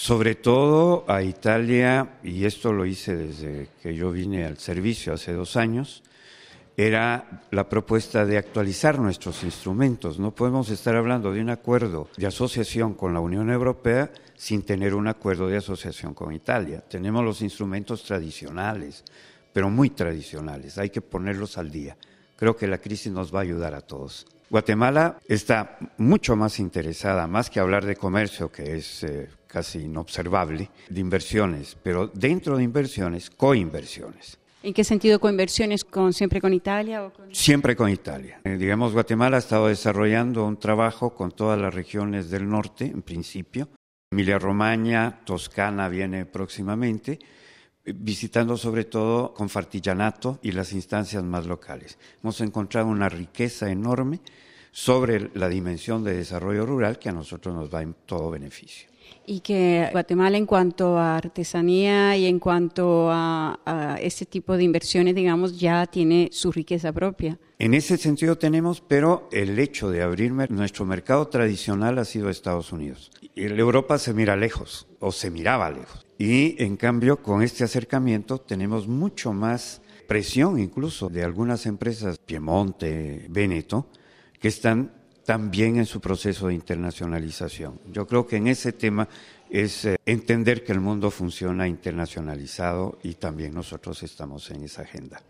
Sobre todo a Italia, y esto lo hice desde que yo vine al servicio hace 2 años, era la propuesta de actualizar nuestros instrumentos. No podemos estar hablando de un acuerdo de asociación con la Unión Europea sin tener un acuerdo de asociación con Italia. Tenemos los instrumentos tradicionales, pero muy tradicionales, hay que ponerlos al día. Creo que la crisis nos va a ayudar a todos. Guatemala está mucho más interesada, más que hablar de comercio, que es casi inobservable, de inversiones, pero dentro de inversiones, coinversiones. ¿En qué sentido coinversiones? ¿Siempre con Italia? Siempre con Italia. Digamos, Guatemala ha estado desarrollando un trabajo con todas las regiones del norte, en principio. Emilia-Romagna, Toscana viene próximamente, visitando sobre todo Confartigianato y las instancias más locales. Hemos encontrado una riqueza enorme sobre la dimensión de desarrollo rural que a nosotros nos va en todo beneficio. Y que Guatemala, en cuanto a artesanía y en cuanto a este tipo de inversiones, digamos, ya tiene su riqueza propia. En ese sentido tenemos, pero el hecho de abrir nuestro mercado tradicional ha sido Estados Unidos. Y Europa se mira lejos, o se miraba lejos. Y en cambio, con este acercamiento tenemos mucho más presión incluso de algunas empresas, Piemonte, Véneto, que están también en su proceso de internacionalización. Yo creo que en ese tema es entender que el mundo funciona internacionalizado y también nosotros estamos en esa agenda.